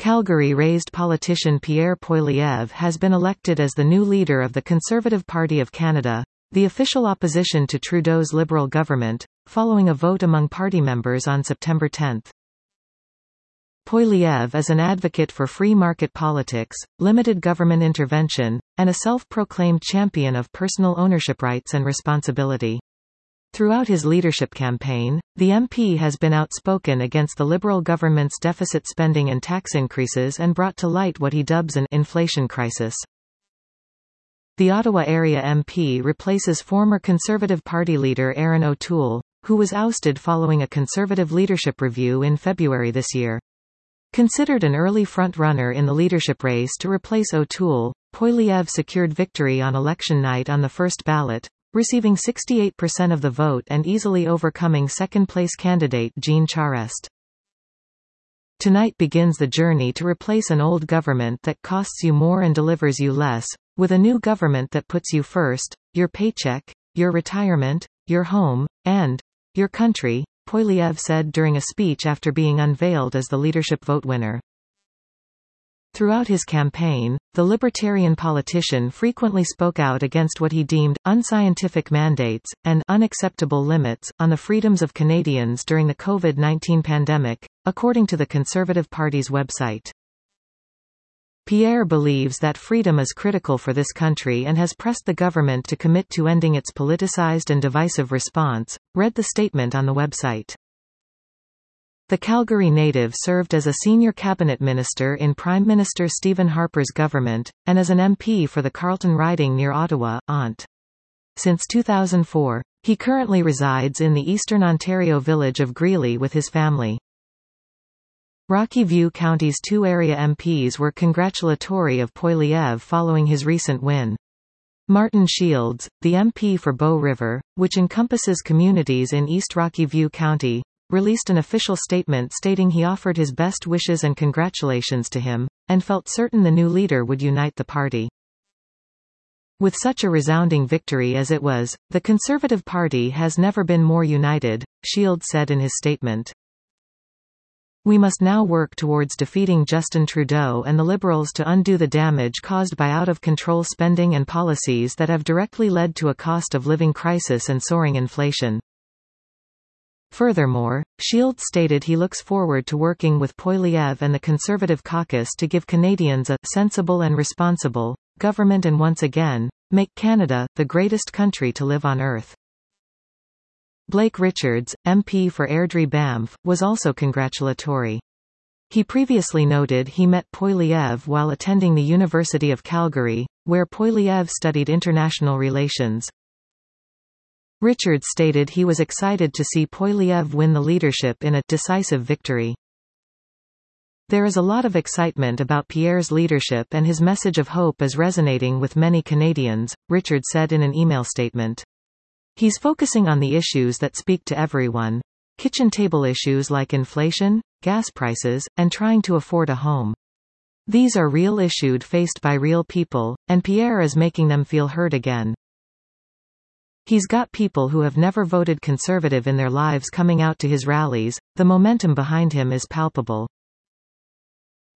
Calgary-raised politician Pierre Poilievre has been elected as the new leader of the Conservative Party of Canada, the official opposition to Trudeau's Liberal government, following a vote among party members on September 10. Poilievre is an advocate for free market politics, limited government intervention, and a self-proclaimed champion of personal ownership rights and responsibility. Throughout his leadership campaign, the MP has been outspoken against the Liberal government's deficit spending and tax increases and brought to light what he dubs an inflation crisis. The Ottawa area MP replaces former Conservative Party leader Erin O'Toole, who was ousted following a Conservative leadership review in February this year. Considered an early front-runner in the leadership race to replace O'Toole, Poilievre secured victory on election night on the first ballot, receiving 68% of the vote and easily overcoming second-place candidate Jean Charest. Tonight begins the journey to replace an old government that costs you more and delivers you less, with a new government that puts you first, your paycheck, your retirement, your home, and your country, Poilievre said during a speech after being unveiled as the leadership vote winner. Throughout his campaign, the Libertarian politician frequently spoke out against what he deemed unscientific mandates and unacceptable limits on the freedoms of Canadians during the COVID-19 pandemic, according to the Conservative Party's website. Pierre believes that freedom is critical for this country and has pressed the government to commit to ending its politicized and divisive response, read the statement on the website. The Calgary native served as a senior cabinet minister in Prime Minister Stephen Harper's government, and as an MP for the Carleton riding near Ottawa, Ont. Since 2004, he currently resides in the eastern Ontario village of Greeley with his family. Rocky View County's two area MPs were congratulatory of Poilievre following his recent win. Martin Shields, the MP for Bow River, which encompasses communities in East Rocky View County, released an official statement stating he offered his best wishes and congratulations to him, and felt certain the new leader would unite the party. With such a resounding victory as it was, the Conservative Party has never been more united, Shields said in his statement. We must now work towards defeating Justin Trudeau and the Liberals to undo the damage caused by out-of-control spending and policies that have directly led to a cost of living crisis and soaring inflation. Furthermore, Shields stated he looks forward to working with Poilievre and the Conservative caucus to give Canadians a sensible and responsible government and once again, make Canada the greatest country to live on earth. Blake Richards, MP for Airdrie-Banff, was also congratulatory. He previously noted he met Poilievre while attending the University of Calgary, where Poilievre studied international relations. Richards stated he was excited to see Poilievre win the leadership in a decisive victory. There is a lot of excitement about Pierre's leadership and his message of hope is resonating with many Canadians, Richards said in an email statement. He's focusing on the issues that speak to everyone. Kitchen table issues like inflation, gas prices, and trying to afford a home. These are real issues faced by real people, and Pierre is making them feel heard again. He's got people who have never voted Conservative in their lives coming out to his rallies. The momentum behind him is palpable.